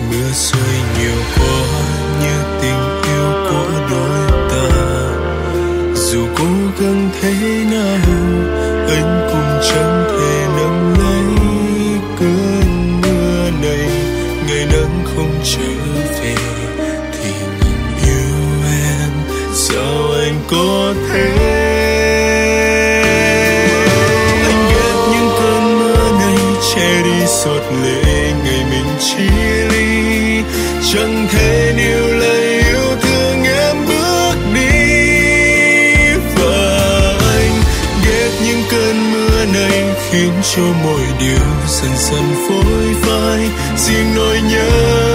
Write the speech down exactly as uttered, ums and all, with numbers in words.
Mưa rơi nhiều quá như tình yêu của đôi ta, dù cố gắng thế nào anh cũng chẳng thể nắm lấy cơn mưa này. Ngày nắng không trở về thì ngừng yêu em, sao anh có thể. Anh ghét những cơn mưa này che đi giọt lệ ngày mình chia ly, chẳng thể níu lấy yêu thương em bước đi. Và anh ghét những cơn mưa này khiến cho mọi điều dần dần phôi phai, riêng nỗi nhớ